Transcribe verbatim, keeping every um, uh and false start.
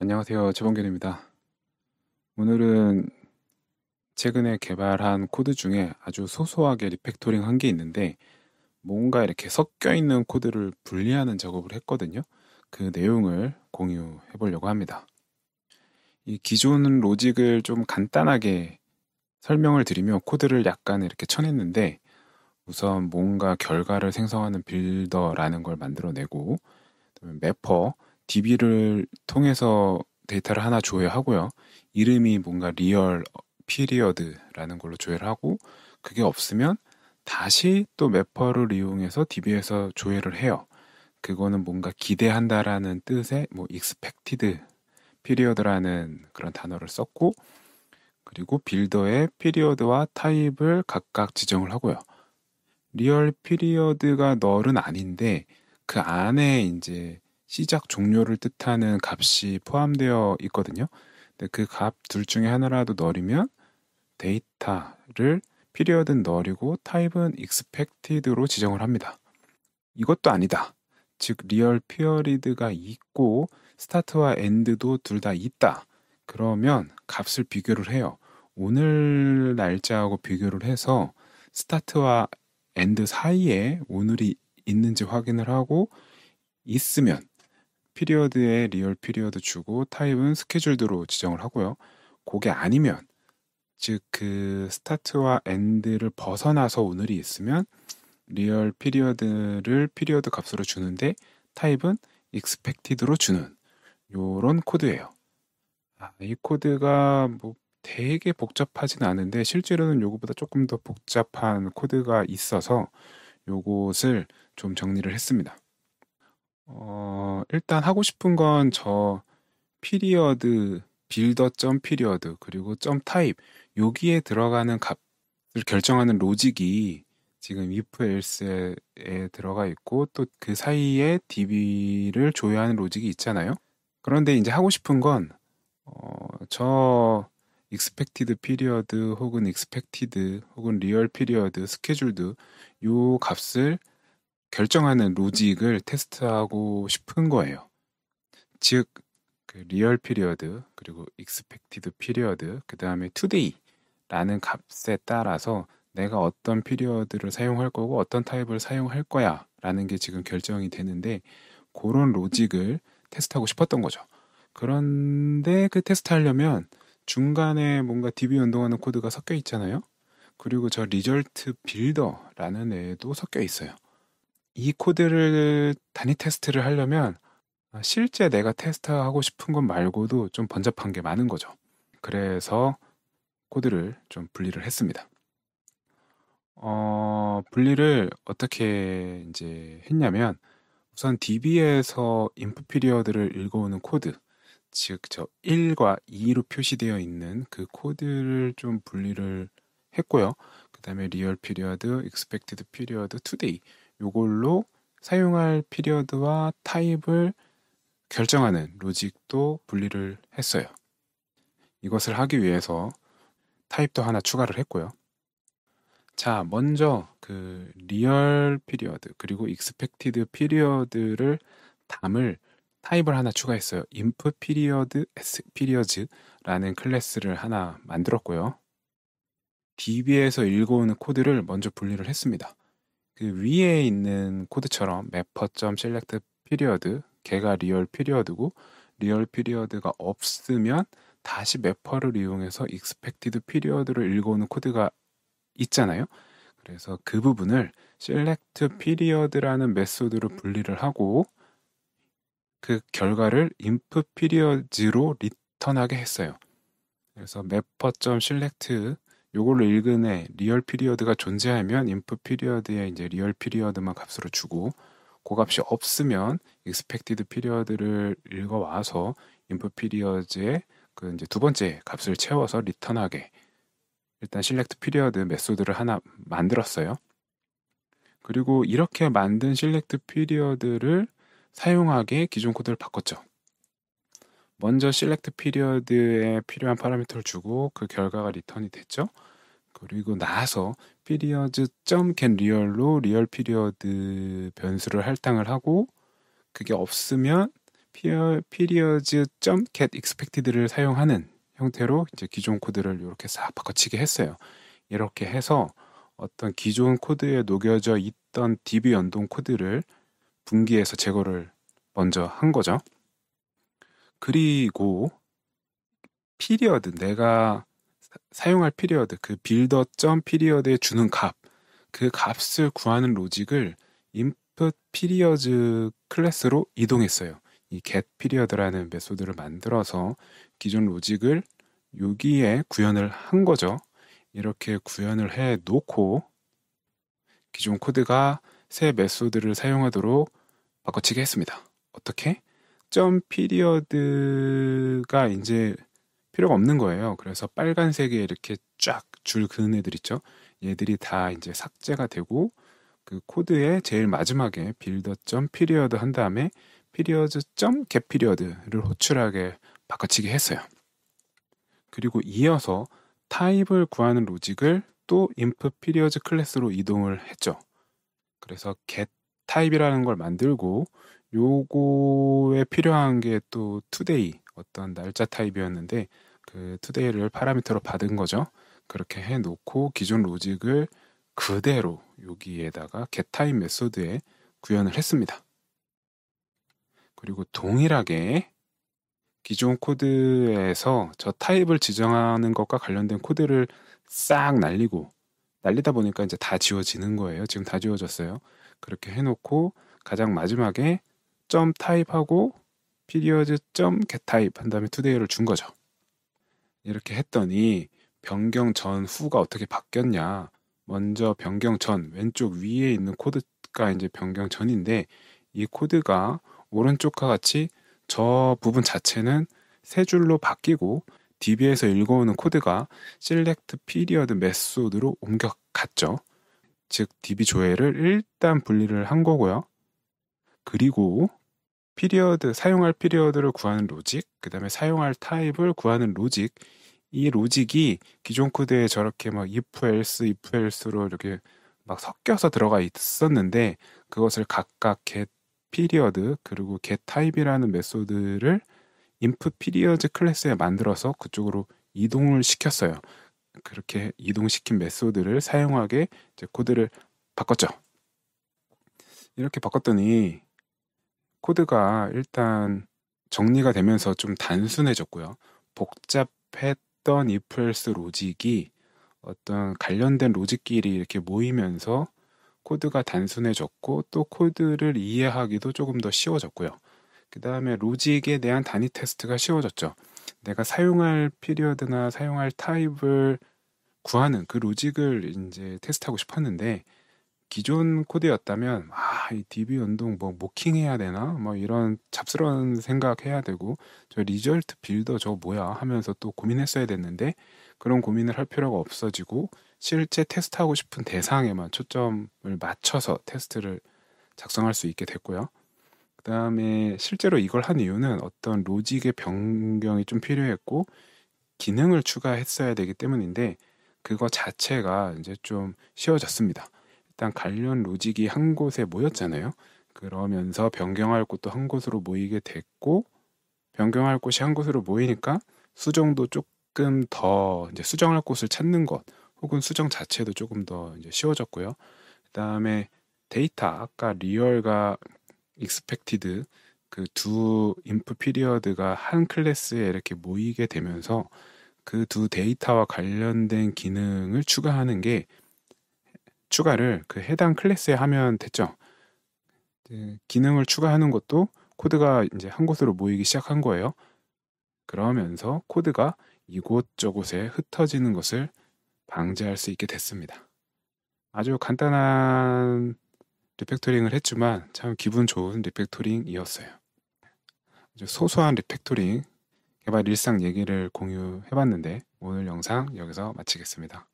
안녕하세요. 최범균입니다. 오늘은 최근에 개발한 코드 중에 아주 소소하게 리팩토링 한 게 있는데 뭔가 이렇게 섞여 있는 코드를 분리하는 작업을 했거든요. 그 내용을 공유해 보려고 합니다. 이 기존 로직을 좀 간단하게 설명을 드리며 코드를 약간 이렇게 쳐냈는데 우선 뭔가 결과를 생성하는 빌더라는 걸 만들어내고 그다음에 매퍼, 디비를 통해서 데이터를 하나 조회하고요. 이름이 뭔가 리얼 피리어드라는 걸로 조회를 하고 그게 없으면 다시 또 매퍼를 이용해서 디비에서 조회를 해요. 그거는 뭔가 기대한다라는 뜻의 뭐 expected period라는 그런 단어를 썼고 그리고 빌더의 피리어드와 타입을 각각 지정을 하고요. 리얼 피리어드가 널은 아닌데 그 안에 이제 시작 종료를 뜻하는 값이 포함되어 있거든요. 근데 그 값 둘 중에 하나라도 널이면 데이터를 피리어드는 널이고 타입은 expected로 지정을 합니다. 이것도 아니다. 즉 리얼 피어리드가 있고 스타트와 엔드도 둘 다 있다. 그러면 값을 비교를 해요. 오늘 날짜하고 비교를 해서 스타트와 엔드 사이에 오늘이 있는지 확인을 하고 있으면 피리어드에 리얼 피리어드 주고 타입은 스케줄드로 지정을 하고요. 그게 아니면 즉 그 스타트와 엔드를 벗어나서 오늘이 있으면 리얼 피리어드를 피리어드 값으로 주는데 타입은 expected로 주는 요런 코드예요. 아, 이 코드가 뭐 되게 복잡하진 않은데 실제로는 요거보다 조금 더 복잡한 코드가 있어서 요것을 좀 정리를 했습니다. 어, 일단 하고 싶은 건 저 피리어드 빌더 점 피리어드 그리고 점 타입 여기에 들어가는 값을 결정하는 로직이 지금 if else에 들어가 있고 또 그 사이에 디비를 조회하는 로직이 있잖아요. 그런데 이제 하고 싶은 건 어, 저 expected period 혹은 expected 혹은 real period scheduled 요 값을 결정하는 로직을 테스트하고 싶은 거예요. 즉, 그 리얼 피리어드 그리고 expected period 그 다음에 today라는 값에 따라서 내가 어떤 피리어드를 사용할 거고 어떤 타입을 사용할 거야 라는 게 지금 결정이 되는데 그런 로직을 테스트하고 싶었던 거죠. 그런데 그 테스트 하려면 중간에 뭔가 디비 연동하는 코드가 섞여 있잖아요. 그리고 저 리절트 빌더라는 애도 섞여 있어요. 이 코드를 단위 테스트를 하려면 실제 내가 테스트하고 싶은 것 말고도 좀 번잡한 게 많은 거죠. 그래서 코드를 좀 분리를 했습니다. 어, 분리를 어떻게 이제 했냐면 우선 디비에서 인풋 피리어드를 읽어오는 코드, 즉 저 일과 이로 표시되어 있는 그 코드를 좀 분리를 했고요. 그 다음에 리얼 피리어드, 익스펙티드 피리어드, 투데이 요걸로 사용할 피리어드와 타입을 결정하는 로직도 분리를 했어요. 이것을 하기 위해서 타입도 하나 추가를 했고요. 자, 먼저 그 리얼 피리어드 그리고 익스펙티드 피리어드를 담을 타입을 하나 추가했어요. input period periods라는 클래스를 하나 만들었고요. 디비에서 읽어오는 코드를 먼저 분리를 했습니다. 그 위에 있는 코드처럼 mapper.select period 걔가 리얼 피리어드고 리얼 피리어드가 없으면 다시 매퍼를 이용해서 expected period를 읽어오는 코드가 있잖아요. 그래서 그 부분을 select period라는 메소드로 분리를 하고 그 결과를 input periods로 리턴하게 했어요. 그래서 mapper.select 요걸로 읽은 애 리얼 피리어드가 존재하면 input period에 이제 리얼 피리어드만 값으로 주고 그 값이 없으면 expected period를 읽어와서 input periods에 그 이제 두 번째 값을 채워서 리턴하게 일단 select period 메소드를 하나 만들었어요. 그리고 이렇게 만든 select period를 사용하게 기존 코드를 바꿨죠. 먼저 select period에 필요한 파라미터를 주고 그 결과가 리턴이 됐죠. 그리고 나서 periods.getReal로 리얼 피리어드 변수를 할당을 하고 그게 없으면 periods.getExpected를 사용하는 형태로 이제 기존 코드를 이렇게 싹 바꿔치기 했어요. 이렇게 해서 어떤 기존 코드에 녹여져 있던 디비 연동 코드를 분기해서 제거를 먼저 한 거죠. 그리고 피리어드, 내가 사용할 피리어드, 그 builder.period에 주는 값, 그 값을 구하는 로직을 input periods 클래스로 이동했어요. 이 getPeriod라는 메소드를 만들어서 기존 로직을 여기에 구현을 한 거죠. 이렇게 구현을 해 놓고 기존 코드가 새 메소드를 사용하도록 바꿔치기 했습니다. 어떻게? 점 피리어드가 이제 필요가 없는 거예요. 그래서 빨간색에 이렇게 쫙 줄 그은 애들 있죠. 얘들이 다 이제 삭제가 되고 그 코드의 제일 마지막에 builder.period 한 다음에 periods.getPeriod를 호출하게 바꿔치기 했어요. 그리고 이어서 타입을 구하는 로직을 또 input periods 클래스로 이동을 했죠. 그래서 get 타입이라는 걸 만들고 요거에 필요한 게 또 today 어떤 날짜 타입이었는데 그 today를 파라미터로 받은 거죠. 그렇게 해놓고 기존 로직을 그대로 여기에다가 getType 메소드에 구현을 했습니다. 그리고 동일하게 기존 코드에서 저 타입을 지정하는 것과 관련된 코드를 싹 날리고 날리다 보니까 이제 다 지워지는 거예요. 지금 다 지워졌어요. 그렇게 해놓고 가장 마지막에 점 타입하고 periods.getType 한 다음에 today를 준 거죠. 이렇게 했더니 변경 전 후가 어떻게 바뀌었냐. 먼저 변경 전 왼쪽 위에 있는 코드가 이제 변경 전인데 이 코드가 오른쪽과 같이 저 부분 자체는 세 줄로 바뀌고 디비에서 읽어오는 코드가 select period 메소드로 옮겨갔죠. 즉 디비 조회를 일단 분리를 한 거고요. 그리고 피리어드, 사용할 피리어드를 구하는 로직, 그 다음에 사용할 타입을 구하는 로직, 이 로직이 기존 코드에 저렇게 막 if else, if else로 이렇게 막 섞여서 들어가 있었는데 그것을 각각 get period 그리고 get type이라는 메소드를 input periods 클래스에 만들어서 그쪽으로 이동을 시켰어요. 그렇게 이동시킨 메소드를 사용하게 이제 코드를 바꿨죠. 이렇게 바꿨더니 코드가 일단 정리가 되면서 좀 단순해졌고요. 복잡했던 if else 로직이 어떤 관련된 로직끼리 이렇게 모이면서 코드가 단순해졌고 또 코드를 이해하기도 조금 더 쉬워졌고요. 그 다음에 로직에 대한 단위 테스트가 쉬워졌죠. 내가 사용할 피리어드나 사용할 타입을 구하는 그 로직을 이제 테스트하고 싶었는데 기존 코드였다면 아, 이 디비 연동 뭐 모킹해야 되나? 뭐 이런 잡스러운 생각해야 되고 저 리절트 빌더 저 뭐야 하면서 또 고민했어야 됐는데 그런 고민을 할 필요가 없어지고 실제 테스트하고 싶은 대상에만 초점을 맞춰서 테스트를 작성할 수 있게 됐고요. 그 다음에 실제로 이걸 한 이유는 어떤 로직의 변경이 좀 필요했고 기능을 추가했어야 되기 때문인데 그거 자체가 이제 좀 쉬워졌습니다. 일단 관련 로직이 한 곳에 모였잖아요. 그러면서 변경할 곳도 한 곳으로 모이게 됐고 변경할 곳이 한 곳으로 모이니까 수정도 조금 더 이제 수정할 곳을 찾는 것 혹은 수정 자체도 조금 더 이제 쉬워졌고요. 그 다음에 데이터 아까 리얼과 expected 그 두 input period가 한 클래스에 이렇게 모이게 되면서 그 두 데이터와 관련된 기능을 추가하는 게 추가를 그 해당 클래스에 하면 됐죠. 기능을 추가하는 것도 코드가 이제 한 곳으로 모이기 시작한 거예요. 그러면서 코드가 이곳저곳에 흩어지는 것을 방지할 수 있게 됐습니다. 아주 간단한 리팩토링을 했지만 참 기분 좋은 리팩토링이었어요. 아주 소소한 리팩토링 개발 일상 얘기를 공유해봤는데 오늘 영상 여기서 마치겠습니다.